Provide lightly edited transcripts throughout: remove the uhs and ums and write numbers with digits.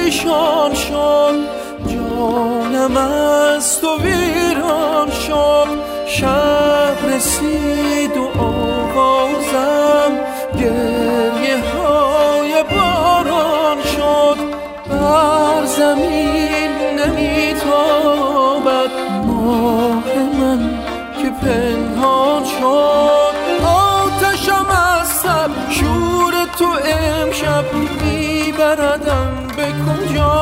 پریشان شد، جانم از تو ویران شد. شب رسید و آوازم گریه های باران شد. بر زمین نمیتابد ماه من که پنهان شد. آتشم از سر شور تو امشب میبردم به کجا؟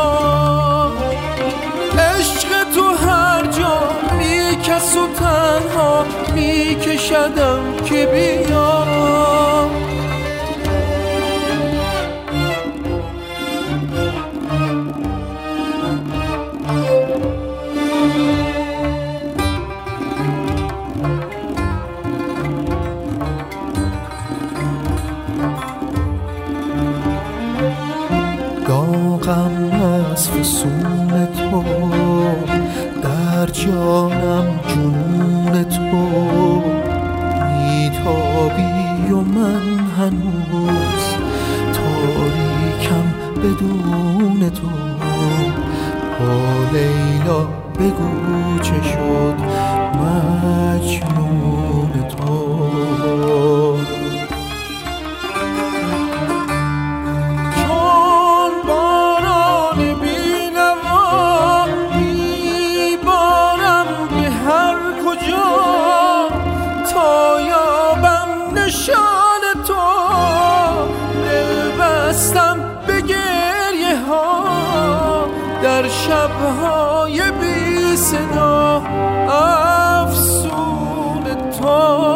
عشق تو هر جا میکس و تنها میکشدم که بیا. داغم از فسون تو، در جانم جنون تو. میتابی و من هنوز تاریکم بدون تو. با لیلا بگو چه شد مجنون تو. نشان تو دل بستم به گریه ها، در شبهای بی صدا افسون تو.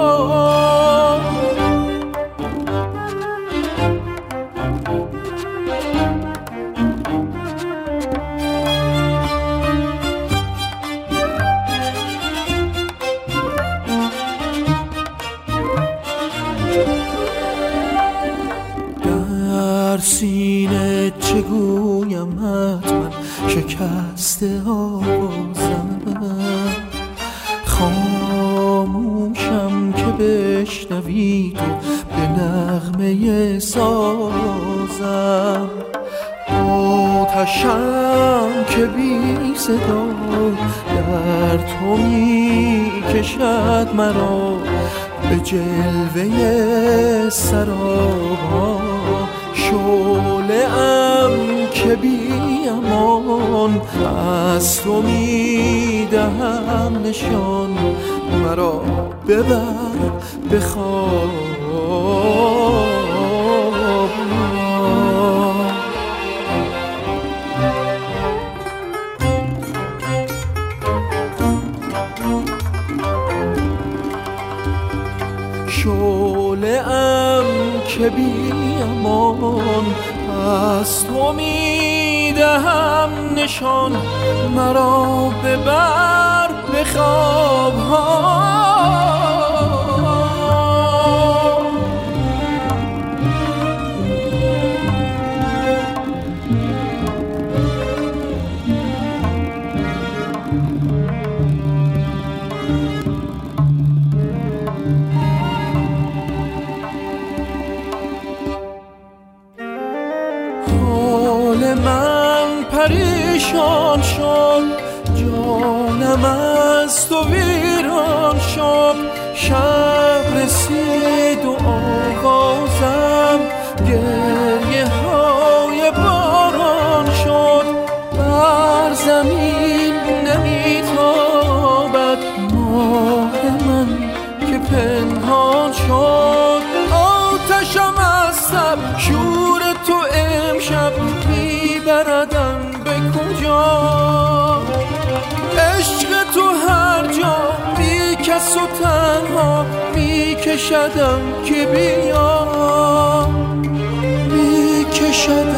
در سینه چگویمت من شکسته آوازم، خاموشم که بشنوی تو به نغمه سازم. آتشم که بی صدا در تو می کشد مرا به جلوه سرابا. شعله‌ام که بی امان از تو میدهم نشان. مرا ببر به خواب. شعله‌ام که بی امان از تو میدهم نشان. مرا ببر به خواب‌ها. حال من پریشان شد، جانم از تو ویران شد. شب رسید و آوازم گریه های باران شد. بر زمین نمیتابد ماه من که پنهان شد. آتشم از سر شور تو امشب میبردم به کجا؟ عشق تو هر جا میکس و تنها میکشدم که بیا. میکشدم